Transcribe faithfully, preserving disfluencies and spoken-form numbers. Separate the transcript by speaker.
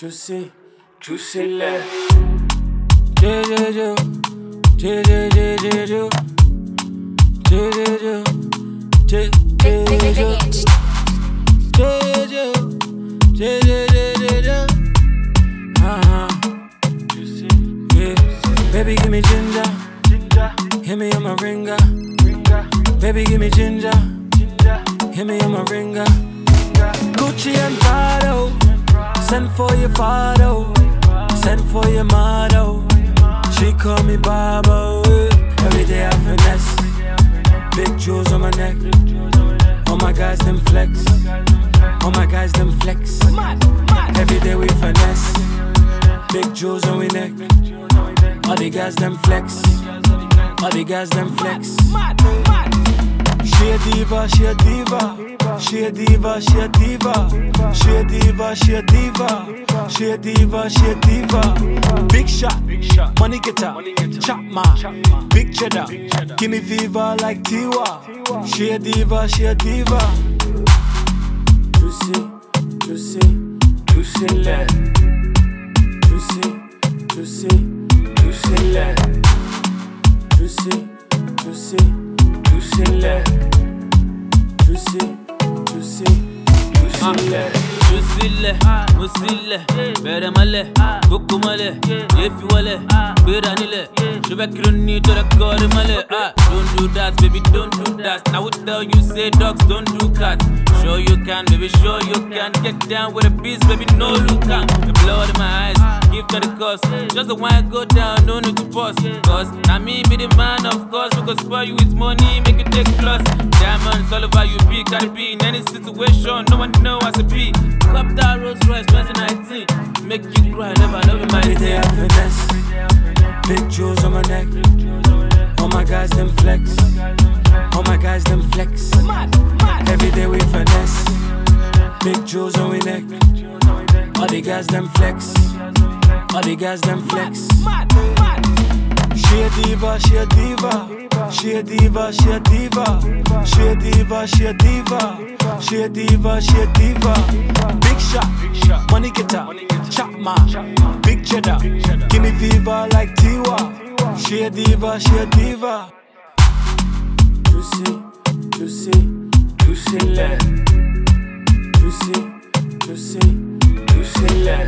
Speaker 1: Juicy, juicy love. Juju, juju, juju, juju, juju, juju, juju, uh-huh. Yeah. Baby, give me ginger, ginger. Hit me on my ringer, ringer. Baby, give me ginger, ginger. Hit me on my ringer. Gucci and Prado, send for your father, send for your motto. She call me Baba. Every day I finesse, big jewels on my neck. All my guys them flex, all my guys them flex. Every day we finesse, big jewels on we neck. All the guys them flex, all the guys them flex. She a diva, she a diva. She a diva, she a diva. She a diva, she a diva. She a diva, she a diva. Big shot, money getter, Chapma, big cheddar. Give me fever like Tiwa. She a diva, she a diva. Juicy, juicy, juicy love. Juicy, juicy, juicy love. Juicy, juicy, juicy love. Juicy, juicy, juicy love.
Speaker 2: Juicy le, juicy le, bere male, kuku male, yefi wale, bera nile. Je vais crunner to the core male. Ah, don't do that, baby, don't do that. I would tell you, say dogs don't do cats. Sure you can, baby, sure you can. Get down with a beast, baby, no look out. The blood in my eyes, give to the cost. Just the wine go down, no need to pause. Cause I me be the man, of course. We go spoil you with money, make it take plus. Diamonds all over you, be gotta be in any situation. No one know as a be. Cop that Rolls Royce twenty nineteen. Make you cry, never, never mind.
Speaker 1: Every day I finesse, big jewels on my neck. All my guys them flex, all my guys them flex. Every day we finesse, big jewels on we neck. All the guys them flex, all the guys them flex. She a diva, she a diva. She a diva, she a diva. She a diva, she a diva. She a diva, she a diva. Big shot, money getter, Chapma, big cheddar. Give me fever like Tiwa. She a diva, she a diva. Juicy, juicy, juicy love. Juicy, juicy, juicy love.